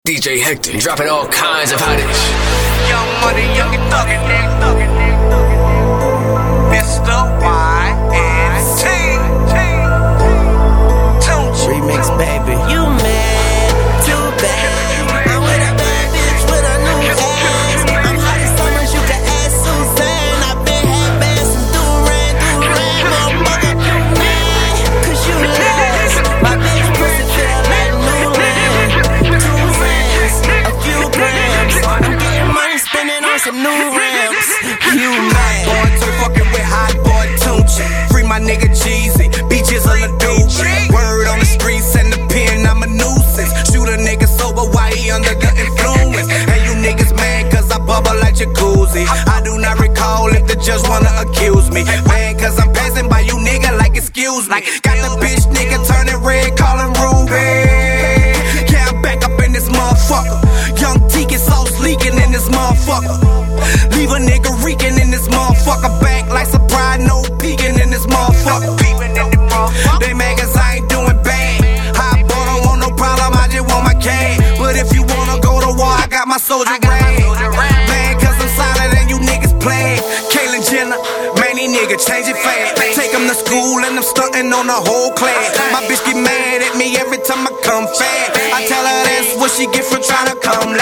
DJ Hector, dropping all kinds of hottest. Young money, young and thuggin', Mr. YNT. Remix, baby. You mad, too bad. I'm with a bad bitch with a new ass. I'm hot as summer, you can ask Suzanne. I've been had bands from Duran, motherfucker, you mad, cause you last. My bitch pussy feel like new land. 2 rams, a few grams. I'm getting money, spending on some new ramps. You mad. Born to fucking with hot boy Tunchi. Free my nigga Jeezy, beaches on the dude. Word on the streets and the pen, I'm a nuisance. Shoot a nigga sober while he under the influence. And you niggas mad cause I bubble like jacuzzi. I do not recall if the judge wanna accuse me. Man, cause I'm passing by you nigga like excuse me. Got the bitch nigga turning red, calling Ruby. Yeah, I'm back up in this motherfucker. Young Tiki sauce leaking in this motherfucker. Leave a nigga reeking in this motherfucker. Back like surprise, no peeking in this motherfucker. They mad cause I ain't doing bad. Hot boy don't want no problem, I just want my cash. But if you wanna go to war, I got my soldier rag. Man, cause I'm solid and you niggas play. Caitlyn Jenner, man, these niggas change it fast. Take them to school and I'm stunting on the whole class. My bitch get mad at me every time I come fast. I tell her that's what she get for trying to come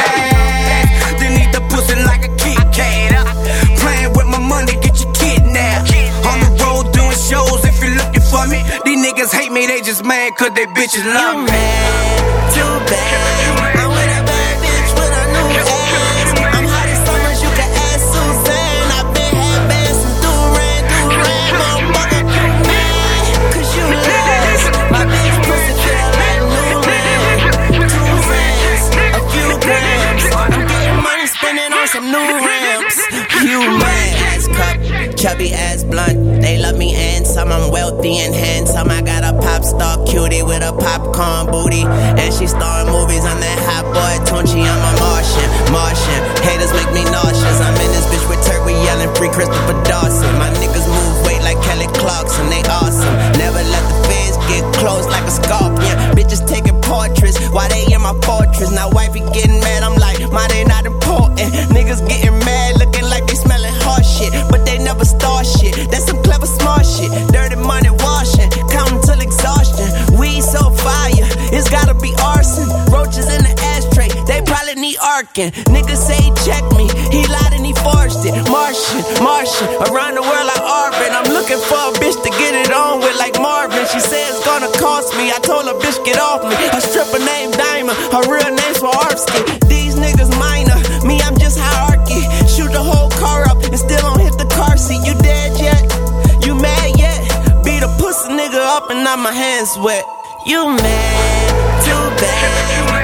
last. Then eat the pussy like a Kit Kat. Playing with my money, get you kidnapped. On the road doing shows if you're looking for me. These niggas hate me, they just mad cause they bitches love me. You mad, too bad. I'm with a bad bitch with a new ass. I'm hot as summer, you can ask Suzanne. I've been had bands from Duran, motherfucker, you mad, cause you last. My bitch pussy feel like new land. 2 rams, a few grams. I'm getting money, spending on some new ramps. You mad. Ass cup, chubby ass blunt. They love me and some, I'm wealthy and handsome. I got a pop star cutie with a popcorn booty. And she starring movies, I'm that hot boy Tunchi. I'm a Martian. Haters make me nauseous. I'm in this bitch with Turk, we yelling free Christopher Dawson. My niggas move weight like Kelly Clarkson, they awesome. Never let the feds get close like a scorpion. Bitches taking portraits while they in my fortress. Now wifey getting mad, I'm like, my they not important. Niggas getting mad, looking like they smelling hard shit, but they never start shit. That's some clever smart shit. Dirty money washing, counting till exhaustion. Weed so fire, it's gotta be arson. Roaches in the ashtray, they probably need arcing. Niggas say he checked me, he lied and he forged it. Martian, around the world like Arvin. I'm looking for a bitch to get it on with like Marvin. She said it's gonna cost me, I told her bitch get off me. Her stripper named Diamond, her real name's Swarovski. These niggas minor, me I'm just hierarchy. Shoot the whole car up and still don't hit the car seat. You dead yet? You mad yet? Beat a pussy nigga up and now my hands wet. You mad, too bad.